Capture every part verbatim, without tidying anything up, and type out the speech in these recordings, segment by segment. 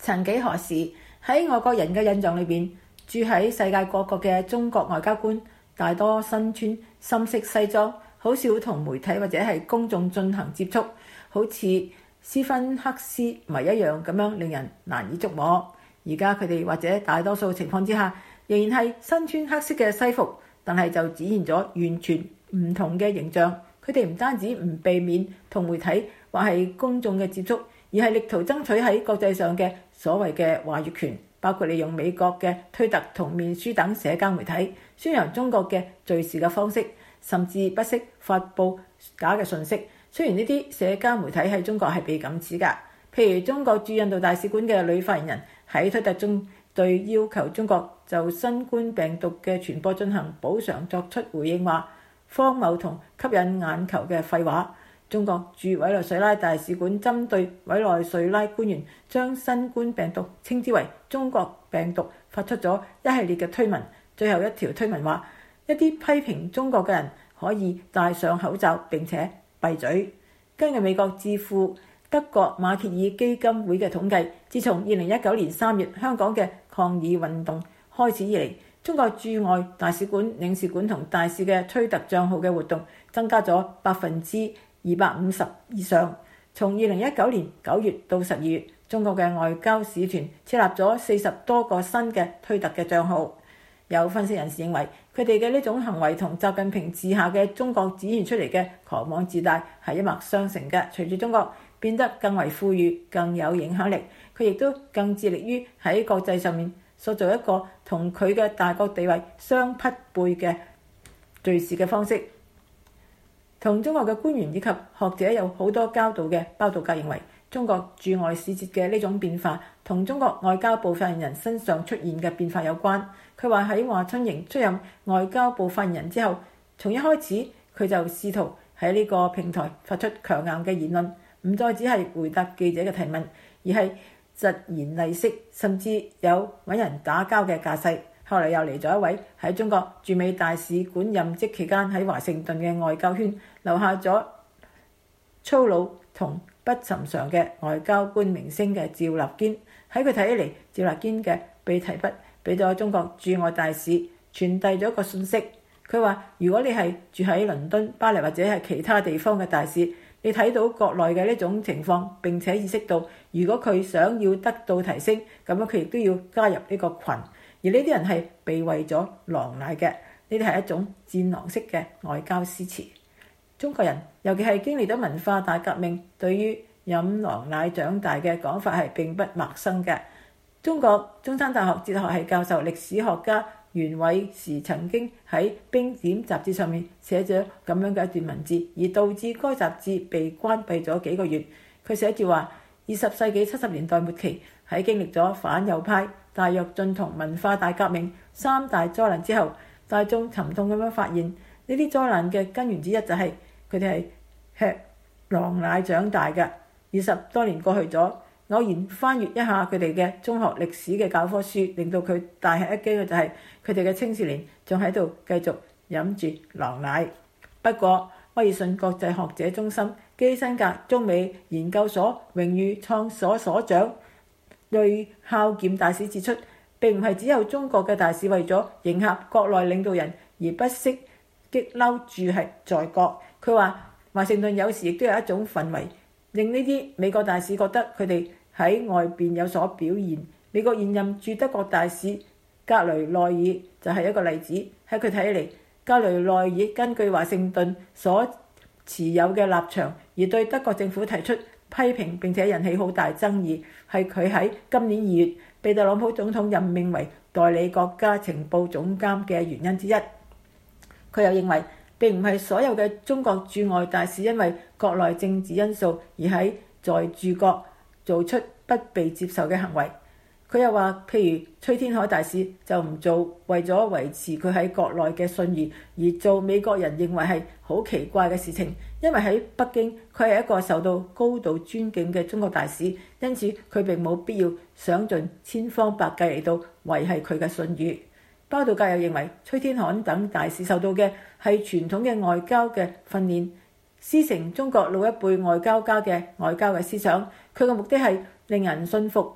曾幾何時，喺外國人嘅印象裏邊，住喺世界各國嘅中國外交官大多身穿深色西裝，好少同媒體或者係公眾進行接觸，好似斯芬克斯謎一樣咁樣令人難以捉摸。而家佢哋或者大多數情況之下，仍然係身穿黑色嘅西服，但係就展現咗完全唔同嘅形象。佢哋唔單止唔避免同媒體或係公眾嘅接觸，而係力圖爭取喺國際上嘅所謂嘅話語權，包括利用美國嘅推特同面書等社交媒體宣揚中國嘅敘事嘅方式，甚至不惜發布假嘅信息。雖然呢啲社交媒體喺中國係被禁止㗎，譬如中國駐印度大使館嘅女發言人喺推特中對要求中國就新冠病毒嘅傳播進行補償作出回應，話荒謬同吸引眼球嘅廢話。中國駐委內瑞拉大使館針對委內瑞拉官員將新冠病毒稱之為中國病毒，發出咗一系列嘅推文。最後一條推文話，一啲批評中國嘅人可以戴上口罩並且閉嘴。根據美國智庫德國馬歇爾基金會嘅統計，自從二零一九年三月香港嘅抗議運動開始以嚟，中國駐外大使館、領事館同大使嘅推特帳號嘅活動增加咗百分之二百五十以上。從二零一九年九月到十二月，中國嘅外交使團設立咗四十多個新嘅推特嘅帳號。有分析人士認為，佢哋嘅呢種行為同習近平治下嘅中國展現出嚟嘅狂妄自大係一脈相承嘅。隨住中國變得更為富裕、更有影響力，佢亦都更致力於喺國際上面塑造一個同佢嘅大國地位相匹配嘅敘事嘅方式。同中國嘅官員以及學者有好多交道嘅包道格認為，中國駐外使節嘅呢種變化同中國外交部發言人身上出現嘅變化有關。佢話喺華春瑩出任外交部發言人之後，從一開始佢就試圖喺呢個平台發出強硬嘅言論，唔再只係回答記者嘅提問，而係疾言厲色，甚至有揾人打交嘅架勢。後來又嚟咗一位喺中國駐美大使館任職期間喺華盛頓嘅外交圈留下咗粗魯同不尋常嘅外交官名聲嘅趙立堅。喺佢睇起嚟，趙立堅嘅被提筆俾咗中國駐外大使傳遞咗一個信息。佢話：如果你係住喺倫敦、巴黎或者係其他地方嘅大使，你睇到國內嘅呢種情況，並且意識到如果佢想要得到提升，咁樣佢亦都要加入呢個群。而呢啲人係被餵咗狼奶嘅，呢啲係一種戰狼式嘅外交詩詞。中國人尤其係經歷咗文化大革命，對於飲狼奶長大嘅講法係並不陌生嘅。中國中山大學哲學系教授、歷史學家袁偉時曾經喺《冰點》雜誌上面寫咗咁樣嘅一段文字，而導致該雜誌被關閉咗幾個月。佢寫住話：二十世紀七十年代末期，喺經歷咗反右派、大躍進同文化大革命三大災難之後，大眾沉痛咁樣發現呢啲災難嘅根源之一就係佢哋係吃狼奶長大嘅。二十多年過去咗，偶然翻閱一下佢哋嘅中學歷史嘅教科書，令到佢大吃一驚嘅就係佢哋嘅青少年仲喺度繼續飲住狼奶。不過，威爾遜國際學者中心基辛格中美研究所榮譽創所所長雷孝儉大使指出，並唔係只有中國嘅大使為咗迎合國內領導人而不惜激嬲駐係在國。佢話華盛頓有時亦都有一種氛圍，令呢啲美國大使覺得佢哋喺外邊有所表現。美國現任駐德國大使格雷內爾就係一個例子。喺佢睇起嚟，格雷內爾根據華盛頓所持有嘅立場而對德國政府提出批評，並且引起好大爭議，係佢喺今年二月被特朗普總統任命為代理國家情報總監嘅原因之一。佢又認為並唔係所有嘅中國駐外大使因為國內政治因素而喺在駐國做出不被接受嘅行為。佢又話，譬如崔天凱大使就唔做為咗維持佢喺國內嘅信譽而做美國人認為係好奇怪嘅事情，因為喺北京佢係一個受到高度尊敬嘅中國大使，因此佢並冇必要想盡千方百計嚟到維繫佢嘅信譽。包道格又認為，崔天凱等大使受到嘅係傳統嘅外交嘅訓練，師承中國老一輩外交家嘅外交嘅思想，佢嘅目的係令人信服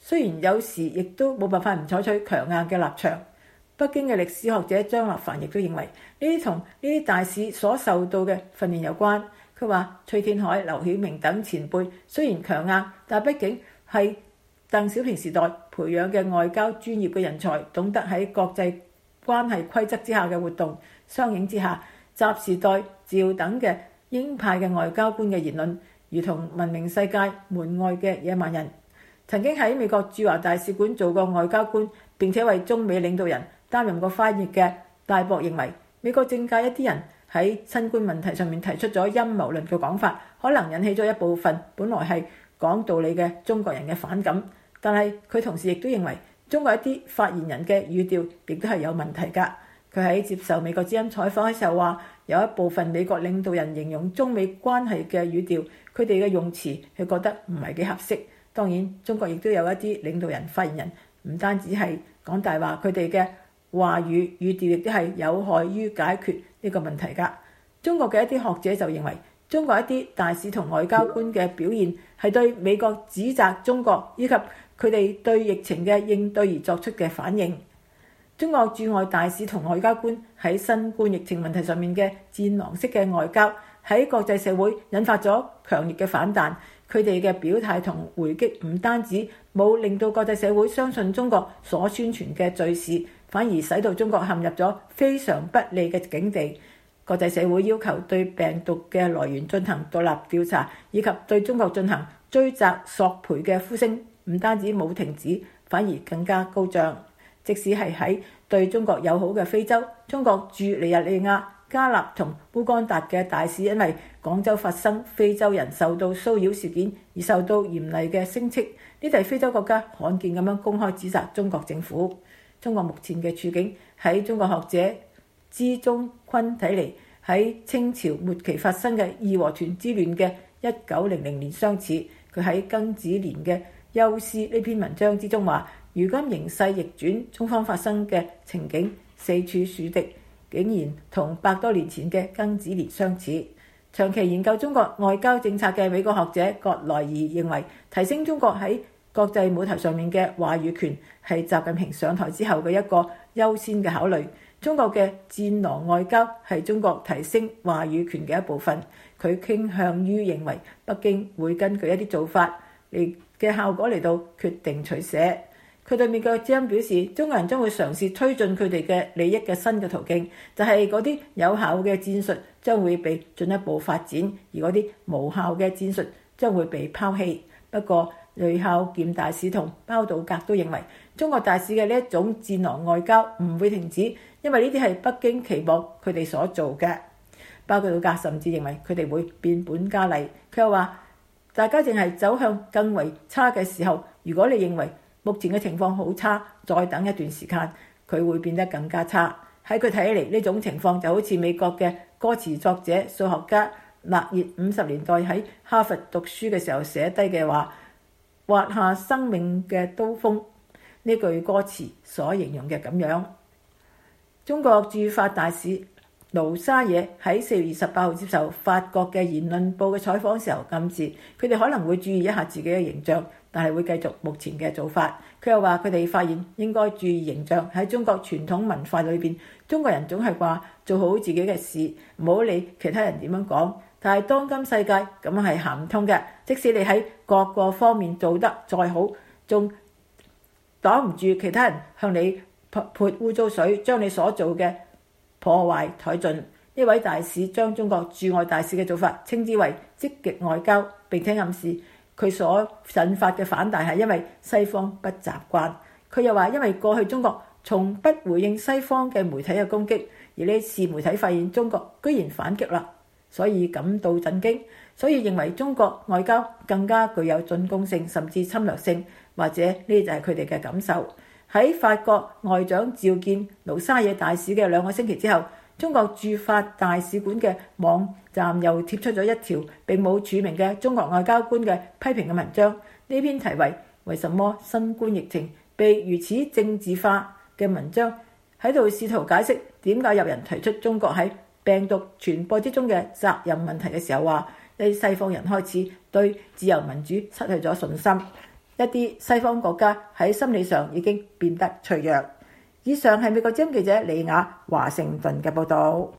雖然有時亦都冇辦法唔採取強硬嘅立場。北京嘅歷史學者張立凡亦都認為呢啲同呢啲大使所受到嘅訓練有關。佢話崔天凱、劉曉明等前輩雖然強硬，但畢竟係鄧小平時代培養嘅外交專業嘅人才，懂得喺國際關係規則之下嘅活動。相應之下，習時代、趙等嘅鷹派嘅外交官嘅言論，如同聞名世界門外嘅野蠻人。曾經喺美國駐華大使館做過外交官，並且為中美領導人擔任過翻譯嘅戴博認為，美國政界一啲人喺新冠問題上面提出咗陰謀論嘅講法，可能引起咗一部分本來係講道理嘅中國人嘅反感。但係佢同時亦都認為，中國一啲發言人嘅語調亦都係有問題㗎。佢喺接受美國之音採訪嘅時候話，有一部分美國領導人形容中美關係嘅語調，佢哋嘅用詞佢覺得唔係幾合適。當然，中國亦都有一啲領導人、發言人唔單止係講大話，佢哋嘅話語語調亦都係有害於解決呢個問題㗎。中國嘅一啲學者就認為，中國一啲大使同外交官嘅表現係對美國指責中國以及佢哋對疫情嘅應對而作出嘅反應。中國駐外大使同外交官喺新冠疫情問題上面嘅戰狼式嘅外交，喺國際社會引發咗強烈嘅反彈。佢哋嘅表態同回擊唔單止冇令到國際社會相信中國所宣傳嘅罪事，反而使到中國陷入咗非常不利嘅境地。國際社會要求對病毒嘅來源進行獨立調查，以及對中國進行追責索賠嘅呼聲，唔單止冇停止，反而更加高漲。即使係喺對中國友好嘅非洲，中國駐尼日利亞、加納同烏干達嘅大使因為廣州發生非洲人受到騷擾事件而受到嚴厲嘅聲斥。呢啲非洲國家罕見咁樣公開指責中國政府。中國目前嘅處境喺中國學者支中坤睇嚟，喺清朝末期發生嘅義和團之亂嘅一九零零年相似。佢喺庚子年嘅休思呢篇文章之中話，如今形勢逆轉，中方發生嘅情景四處樹敵，竟然同百多年前嘅庚子年相似。長期研究中國外交政策嘅美國學者葛萊爾認為，提升中國喺國際舞台上面嘅話語權係習近平上台之後嘅一個優先嘅考慮。中國嘅戰狼外交係中國提升話語權嘅一部分。佢傾向於認為北京會根據一啲做法嚟嘅效果嚟到決定取捨。佢對美國之音表示，中國人將會嘗試推進佢哋嘅利益嘅新嘅途徑，就係嗰啲有效嘅戰術將會被進一步發展，而嗰啲無效嘅戰術將會被拋棄。不過，雷孝儉大使同包道格都認為，中國大使嘅呢一種戰狼外交唔會停止，因為呢啲係北京期望佢哋所做嘅。包道格甚至認為佢哋會變本加厲。佢又話，大家淨係走向更為差嘅時候，如果你認為目前嘅情況好差，再等一段時間，佢會變得更加差。喺佢睇嚟，呢種情況就好似美國嘅歌詞作者、數學家勒熱五十年代喺哈佛讀書嘅時候寫低嘅話，劃下生命嘅刀鋒，呢句歌詞所形容嘅咁樣。中國駐法大使盧沙野喺四月二十八號接受法國嘅言論報嘅採訪時候暗示，佢哋可能會注意一下自己嘅形象，但係會繼續目前嘅做法。佢又話佢哋發現應該注意形象。喺中國傳統文化裏邊，中國人總係話做好自己嘅事，唔好理其他人點樣講。但係當今世界咁樣係行唔通嘅，即使你喺各個方面做得再好，仲擋唔住其他人向你潑污糟水，將你所做嘅破壞殆盡。呢位大使將中國駐外大使嘅做法稱之為積極外交，並且暗示佢所引發嘅反彈係因為西方不習慣。佢又話，因為過去中國從不回應西方嘅媒體嘅攻擊，而呢次媒體發現中國居然反擊啦，所以感到震驚，所以認為中國外交更加具有進攻性，甚至侵略性，或者呢就係佢哋嘅感受。喺法國外長召見盧沙野大使嘅兩個星期之後，中國駐法大使館嘅網站又貼出咗一條並冇署名嘅中國外交官嘅批評嘅文章。呢篇題為為什麼新冠疫情被如此政治化嘅文章，喺度試圖解釋點解有人提出中國喺病毒傳播之中嘅責任問題嘅時候，話啲西方人開始對自由民主失去咗信心。一啲西方國家喺心理上已經變得脆弱。以上係美國之音記者李雅華盛頓嘅報導。